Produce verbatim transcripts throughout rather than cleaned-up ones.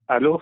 الو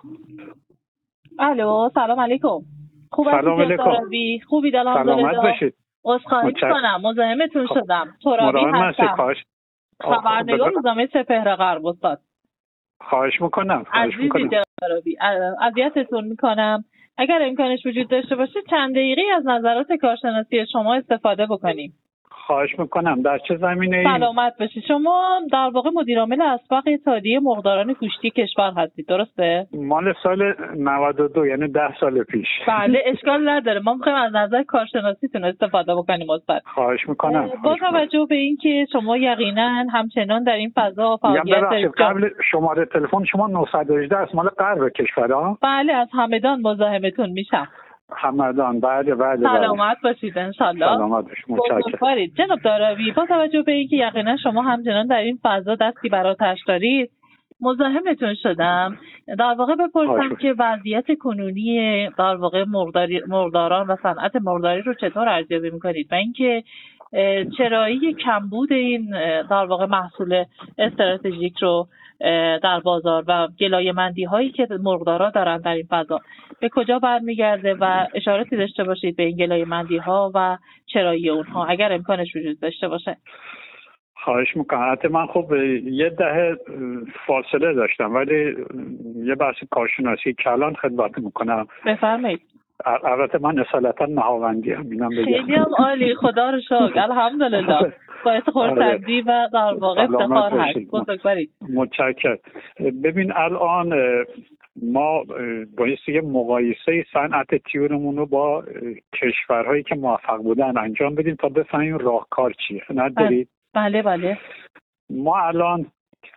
الو سلام علیکم. خوب هستی سلام علیکم. ترابی؟ خوبی دلم سلامت دلدا؟ باشید. عذرخواهی میکنم مزاحمتون شدم. ترابی هستم، خبرنگار روزنامه سپهر غرب. استاد خواهش میکنم خواهش عزیزی میکنم ترابی، اذیتتون میکنم. اگر امکانش وجود داشته باشه چند دقیقه از نظرات کارشناسی شما استفاده بکنیم. خواهش میکنم. در چه زمینه‌ای؟ سلامت باشید. شما در واقع مدیر عامل اسبق اتحادیه مرغداران گوشتی کشور هستید، درسته؟ مال سال نود و دو، یعنی ده سال پیش. بله اشکال نداره، ما میخوایم از نظر کارشناسیتون استفاده بکنیم استاد. خواهش میکنم. با توجه به اینکه شما یقینا همچنان در این فضا فعالیت دارید، قبل شماره تلفن شما نهصد و هجده است، مال غرب کشور ها؟ بله، از همدان مزاحمتون میشم. همدان. بله بله. سلامت باشید ان شاء الله. سلامت باشید. متشکرم. جناب داراوی، با توجه به اینکه یقینا شما همچنان در این فضا دستی بر آتش دارید، مزاحمتون شدم در واقع بپرسم که وضعیت کنونی در واقع مرغداری مرغداران و صنعت مرغداری رو چطور ارزیابی میکنید و اینکه چرایی کمبود این در واقع محصول استراتژیک رو در بازار و گلایه‌مندی هایی که مرغدارا دارن در این فضا به کجا برمیگرده و اشاراتی داشته باشید به این گلایه‌مندی ها و چرایی اونها اگر امکانش وجود داشته باشه. خواهش میکنم. حتی من خب یه دهه فاصله داشتم ولی یه بحث کارشناسی کلان خدمت میکنم. بفرمایید. البته من اصالتا نهاوندی هم اینم بگم. خیلی هم عالی، خدا رو شکر، الحمدلله. باعث خرسندی و در واقع افتخار هست. بزرگوارید. متشکرم. ببین الان ما بایستی یه مقایسه صنعت تیورمون رو با کشورهایی که موفق بودن انجام بدیم تا بفهمیم راهکار چیه. ندارید؟ بله بله. ما الان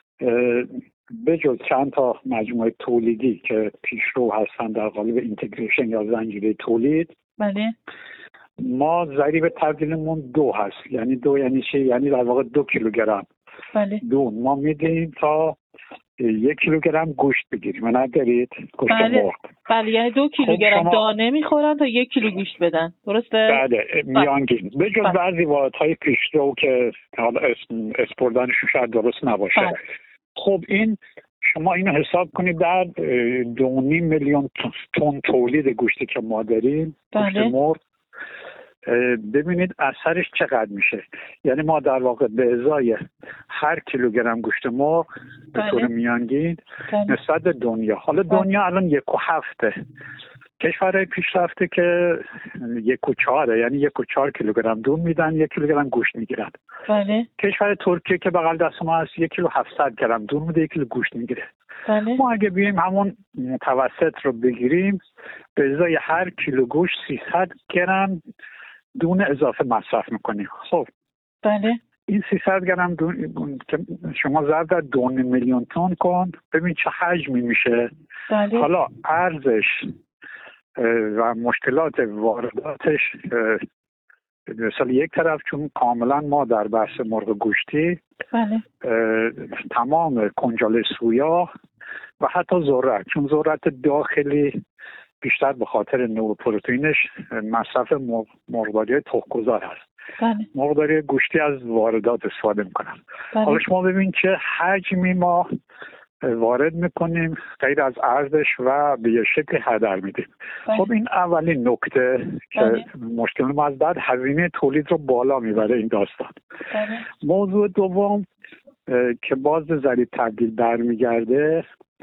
به جز چند تا مجموعه تولیدی که پیشرو هستن در قالب اینتگریشن یا زنجیره تولید، بله، ما ضریب تبدیلمون دو هست. یعنی دو یعنی چی؟ یعنی در واقع دو کیلوگرم بله دون ما میدیم تا یک کیلوگرم گوشت بگیریم. ندارید؟ گوشت بله. مرغ. بله، یعنی دو کیلوگرم شما... دانه میخورن تا یک کیلو گوشت بدن، درسته؟ بله، میانگین. به جز بعضی واحدهای پیشرو که حالا اسم اسپردنشون شاید درست نباشه. بله. خب این شما اینو حساب کنید در دو و نیم میلیون تن تولید گوشتی که ما داریم، گوشت مرغ، ببینید اثرش چقدر میشه. یعنی ما در واقع به ازای هر کیلوگرم گوشت مرغ به طور میانگین نسبت به دنیا، حالا دنیا الان یک و هفته، کشورهای پیشرفته که یک و چهاره، یعنی یک و چهار کیلوگرم دون میدن، یک کیلوگرم گوشت میگیرن. بله. کشور ترکیه که بغل دست ما هست یک کیلو هفتصد گرم دون میده، یک کیلو گوشت میگیره. بله. ما اگه بیایم همون متوسط رو بگیریم، به ازای هر کیلو گوشت سیصد گرم دون اضافه مصرف میکنیم. خب بله. این سیصد گرم دون که شما ضرب در دو میلیون تن کن، ببین چه حجمی میشه. بله. حالا ارزش و مشکلات وارداتش مثلا یک طرف، چون کاملا ما در بحث مرغ گوشتی بله. تمام کنجاله سویا و حتی ذرت، چون ذرت داخلی بیشتر به خاطر نوع پروتئینش مصرف مرغداری تخم‌گذار هست. بله. مرغداری گوشتی از واردات استفاده میکنن. بله. حالا شما ببین چه حجمی ما وارد میکنیم غیر از ارزش و به یه شکل هدر میدیم. بله. خب این اولین نکته که بله. مشکل ما از بعد هزینه تولید رو بالا میبره این داستان. بله. موضوع دوم که باز ضریب تبدیل برمیگرده،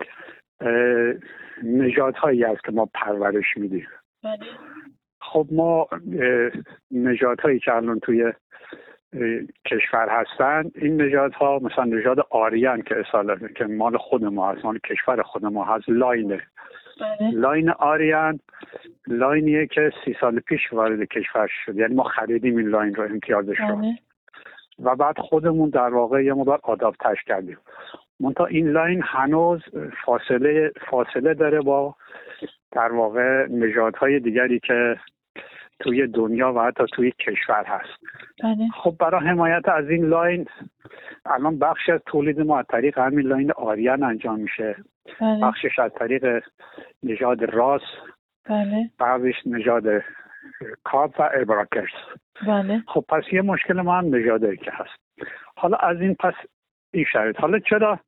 نژادهایی است که ما پرورش میدیم. بله. خب ما نژادهایی که الان توی کشور هستن، این نژادها مثلا نژاد آریان که اصالا که مال خود ما هست، مال کشور خود ما هست، لاینه. بله. لاین آریان لاینیه که سی سال پیش وارد کشور شد، یعنی ما خریدیم این لاین رو، امتیازش رو. بله. و بعد خودمون در واقع یه مقدار آداپتش کردیم. منتها این لاین هنوز فاصله فاصله داره با در واقع نژادهای دیگری که توی دنیا و حتی توی کشور هست. بله. خب برای حمایت از این لاین الان بخشی از تولید ما از طریق همین لاین آریان انجام میشه. بله. بخشش از طریق نژاد راس. بله. بخشش نژاد کاپ و ابراکرز. بله. خب پس یه مشکل ما هم نژادی که هست. حالا از این پس این شرط، حالا چرا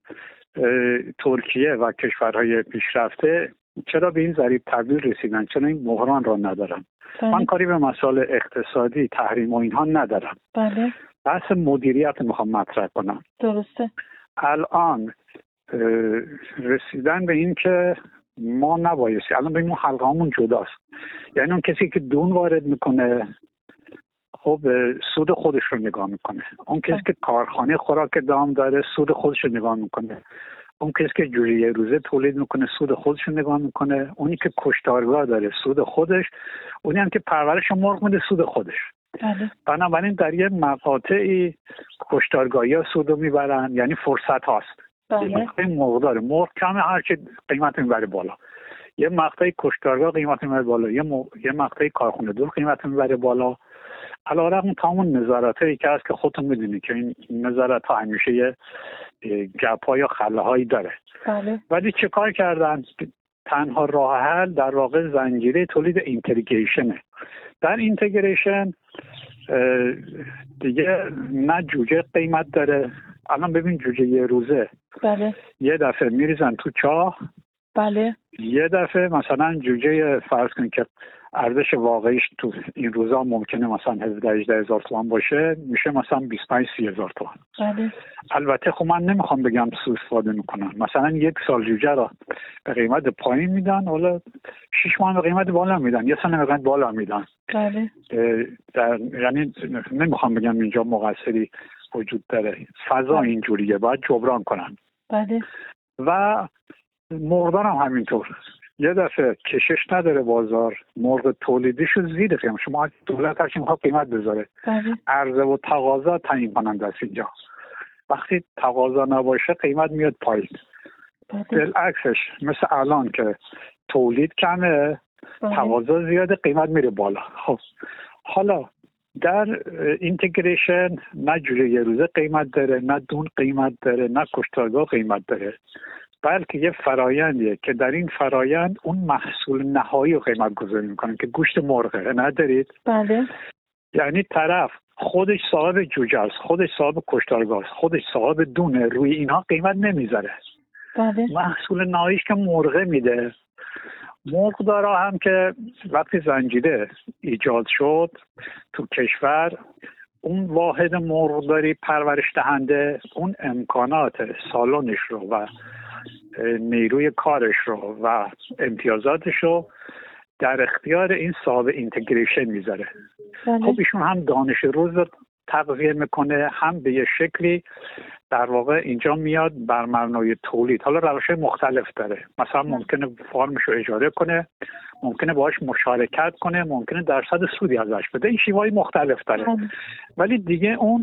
ترکیه و کشورهای پیشرفته چرا به این ضریب تبدیل رسیدن؟ چرا این بحران را ندارن؟ بله. من کاری به مسائل اقتصادی، تحریم و اینها ندارم. بله. بحث مدیریت میخوام مطرح کنم. درسته. الان رسیدن به این که ما نبایستی، الان به این حلقه همون جداست. یعنی اون کسی که دون وارد میکنه خب سود خودش رو نگاه میکنه، اون کسی که کارخانه خوراک دام داره سود خودش رو نگاه میکنه، اون کسی که جوجه روزه تولید میکنه سود خودش رو نگاه میکنه، اونی که کشتارگاه داره سود خودش، اونی هم که پرورش مرغ میده سود خودش. بله. بنابراین در یه مقاطعی کشتارگاهی ها سود رو میبرن، یعنی فرصت هاست. بله. این مرغ داره، مرغ کمه هرچی قیمت میبره بالا. یه مقطعی کشتارگاه قیمت میبره بالا، یه, م... یه مقطعی کارخونه دور قیمت میبره بالا. علیرغم تمام نظارتایی که هست که خودتون میدونید که این نظارت ها همیشه یه گپ ها یا خله هایی داره. بله. ولی چه کار کردن؟ تنها راه حل در واقع زنجیره تولید اینتگریشنه. در اینتگریشن دیگه نه جوجه قیمت داره. الان ببین جوجه یه روزه. بله. یه دفعه میریزن تو چاه. بله. یه دفعه مثلا جوجه فرض کن که ارزش واقعیش تو این روزا ممکنه مثلا هفده هجده هزار تومان باشه، میشه مثلا بیست و پنج سی هزار تومان. بله. البته خب من نمیخوام بگم سوء استفاده میکنن، مثلا یک سال جوجه را به قیمت پایین میدن، حالا شش ماه به قیمت بالا میدن، یه سال به قیمت بالا میدن. بله. در یعنی نمیخوام بگم اینجا مقصری وجود داره، فضا اینجوریه، باید جبران کنن. بله. و مرغدار هم همینطور، یه دفعه کشش نداره بازار، مرغ تولیدیشو زیر قیمت، شما دولت هرچی میخواد قیمت بذاره. بله. عرضه و تقاضا تعیین کننده است اینجا. وقتی تقاضا نباشه قیمت میاد پایین. بله. بالعکسش مثل الان که تولید کمه، بله. تقاضا زیاده، قیمت میره بالا. خب حالا در اینتگریشن نه جوجه یه روزه قیمت داره، نه دون قیمت داره، نه کشتارگاه قیمت داره، بلکه یه فرایندیه که در این فرایند اون محصول نهایی رو قیمت گذاری میکنن که گوشت مرغه. ندارید؟ بله. یعنی طرف خودش صاحب جوجه است، خودش صاحب کشتارگاه است، خودش صاحب دونه، روی اینها قیمت نمیذاره. بله. محصول نهاییش که مرغه میده. مرغدارا هم که وقتی زنجیره ایجاد شد تو کشور، اون واحد مرغداری پرورش دهنده اون امکانات سالنش رو و نیروی کارش رو و امتیازاتش رو در اختیار این صاحب اینتگریشن میذاره. بله. خب ایشون هم دانش روز رو تغذیه میکنه، هم به یه شکلی در واقع اینجا میاد بر مبنای تولید. حالا روش مختلف داره، مثلا ممکنه فارمش رو اجاره کنه، ممکنه باهاش مشارکت کنه، ممکنه درصد سودی ازش بده، این شیوه‌های مختلف داره. بله. ولی دیگه اون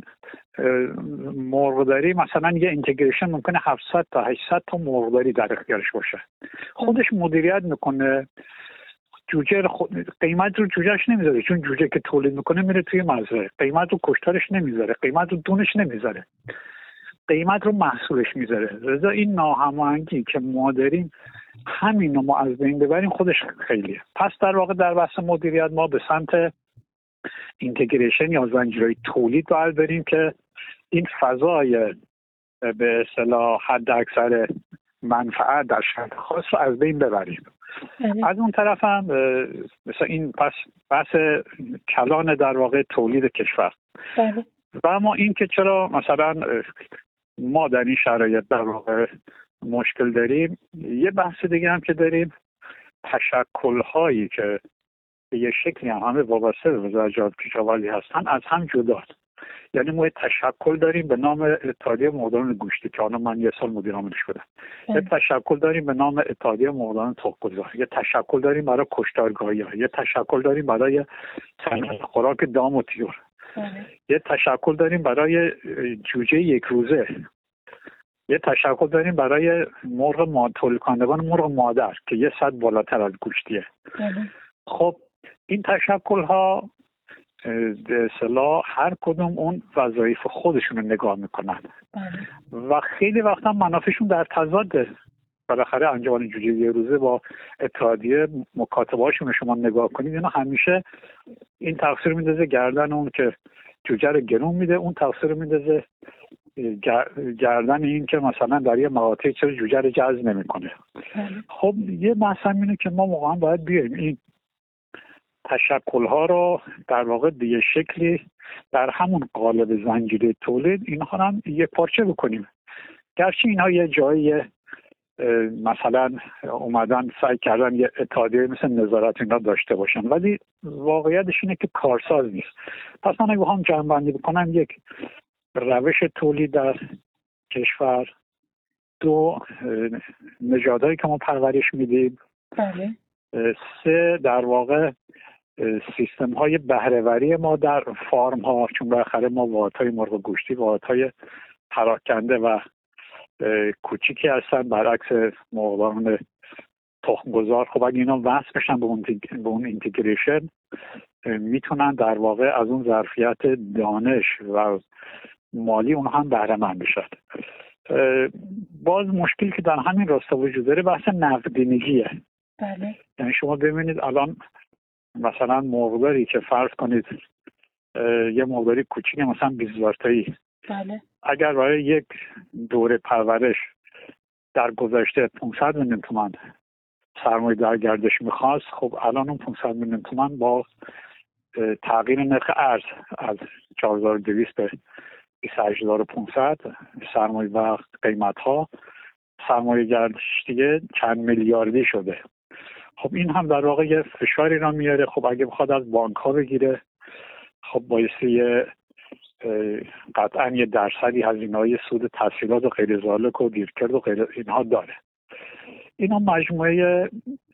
مرغداری مثلا یه اینتگریشن ممکنه هفتصد تا هشتصد تا مرغداری در اختیارش باشه، خودش مدیریت میکنه. جوجه خود... قیمت رو جوجهش نمیذاره، چون جوجه که تولید میکنه میره توی مزرعه، قیمت رو کشتارش نمیذاره، قیمت رو دونش نمیذاره، قیمت رو محصولش میذاره. رضا این ناهماهنگی که ما داریم همین رو ما از بین ببریم خودش خیلیه. پس در واقع در بحث مدیریت ما به سمت اینتگریشن یا زنجیره تولید باید بریم که این فضای به اصطلاح حد اکثر منفعت در شرط خاص رو از بین ببریم. از اون طرف هم مثلا این پس بحث کلان در واقع تولید کشور. بله. و اما این که چرا مثلا ما در این شرایط در واقع مشکل داریم، یه بحث دیگه هم که داریم، تشکل‌هایی که به یه شکلی هم همه وابسته به وزارت کشاورزی هستن از هم جداست. یعنی ما یه تشکل داریم به نام اتحادیه مرغداران گوشتی که الان من یه سال مدیر عاملش بودم. یه تشکل داریم به نام اتحادیه مرغداران تخم‌گذار، یه تشکل داریم برای کشتارگاهی‌ها، یه تشکل داریم برای صنعت خوراک دام و طیور، یه تشکل داریم برای جوجه یک روزه، یه تشکل داریم برای مرغ ما تولید کنندگان مرغ مادر که یه صد بالاتر از گوشتیه. خب این تشکل‌ها به اصطلاح هر کدوم اون وظایف خودشون رو نگاه میکنن و خیلی وقتا منافعشون در تضاده. بالاخره انجمن جوجه یه روزه با اتحادیه مکاتبه‌هاشون شما نگاه کنید، اینا همیشه این تقصیر میندازه گردن اون که جوجه رو گرون میده، اون تقصیر میندازه گردن این که مثلا در یه مقاطعی چرا جوجه رو جذب نمیکنه. خب یه مثلا اینه که ما واقعا باید بیایم این تشکل‌ها رو در واقع به یه شکلی در همون قالب زنجیره تولید اینها هم یک پارچه بکنیم. گرچه اینها یه جایی مثلا اومدن سعی کردن یه اتحادیه مثل نظارت اینا داشته باشن، ولی واقعیتش اینه که کارساز نیست. پس من اگه بخوام جمع‌بندی بکنم، یک روش تولید در کشور، دو نژادهایی که ما پرورش میدیم، بله. سه در واقع سیستم های بهره‌وری ما در فارم ها، چون بالاخره ما واحدهای مرغ گوشتی واحدهای پراکنده و کوچیکی هستن برعکس مرغداران تخم‌گذار. خب اگه اینا وصل بشن به اون به اون اینتگریشن، میتونن در واقع از اون ظرفیت دانش و مالی اون هم بهره مند بشن. باز مشکلی که در همین راستا وجود داره بحث نقدینگیه. بله. یعنی شما ببینید الان مثلا مرغداری که فرض کنید یه مرغداری کوچیک مثلا بیست هزار تایی، بله. اگر برای یک دوره پرورش در گذشته پانصد میلیون تومان سرمایه در گردش میخواست، خب الان اون پانصد میلیون تومان با تغییر نرخ ارز از چهار هزار و دویست به بیست و هشت هزار و پانصد سرمایه و قیمت ها، سرمایه گردش دیگه چند میلیاردی شده. خب این هم در واقع یه فشاری را میاره. خب اگه بخواد از بانک ها بگیره، خب بایستی قطعا یه درصدی هزینه‌های سود تسهیلات و غیر زالک و گیرکرد و غیر اینها داره. اینا مجموعه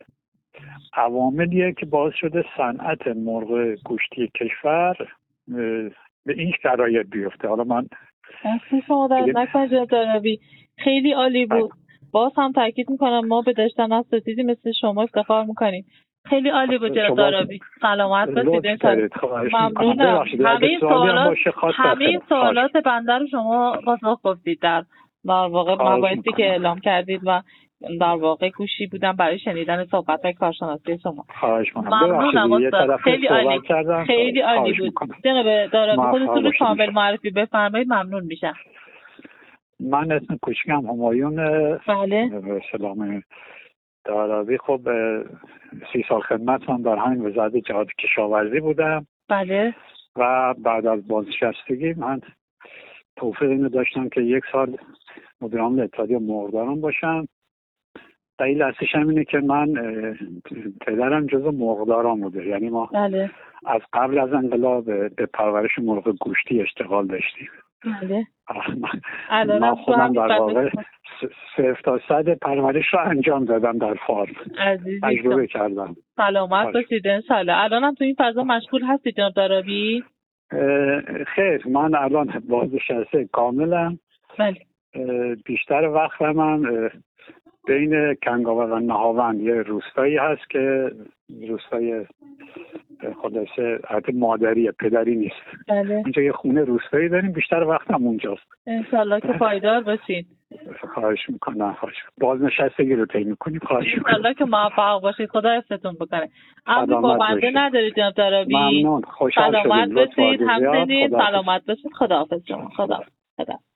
عواملیه که باعث شده صنعت مرغ گوشتی کشور به این شرایط بیفته. حالا من اصلا شما در نکنه دارابی خیلی عالی بود. باز هم تاکید میکنم ما به داشتن اساتیدی مثل شما افتخار میکنیم. خیلی عالی بود جناب دارابی. سلامت باشید. ممنونم. همه سوالات همه سوالات بنده رو شما پاسخ گفتید در در واقع مباحثی که اعلام کردید و در واقع گوشی بودم برای شنیدن صحبت‌های کارشناسی شما. خواهش می‌کنم. ممنونم استاد. خیلی عالی. خیلی عالی بود. جناب دارابی خودتون رو کامل معرفی بفرمایید، ممنون میشم. من اسم کوچیکم همایون. بله. سلام دارابی. خب سی سال خدمت من در همین وزارت جهاد کشاورزی بودم. بله. و بعد از بازنشستگی من توفیق اینو داشتم که یک سال مدیر عامل اتحادیه مرغداران باشم. دلیل اصلیش هم اینه که من پدرم جزو مرغداران بوده، یعنی ما بله. از قبل از انقلاب به پرورش مرغ گوشتی اشتغال داشتیم. بله. من خودم در واقع صفر تا صد پرورش رو انجام دادم در فارم. تجربه کردم. سلامت باشید انشالله. الان هم تو این فضا مشغول هستید جناب دارابی؟ خیر، من الان بازنشسته کاملم. بله. بیشتر وقت من بین کنگاوه و نهاوند یه روستایی هست که روستای خلاصه حتی مادری پدری نیست. بله. اونجا یه خونه روستایی داریم، بیشتر وقت هم اونجاست. انشالله که پایدار باشین. خواهش میکنم. خواهش بازنشستگی رو طی میکنیم. خواهش میکنم. انشالله که موفق باشید. خدا حفظتون بکنه. امری با بنده ندارید جناب دارابی. ممنون. خوشحال شدیم. سلامت باشید. همچنین سلامت باشید. خداحافظ شما. خدا خدا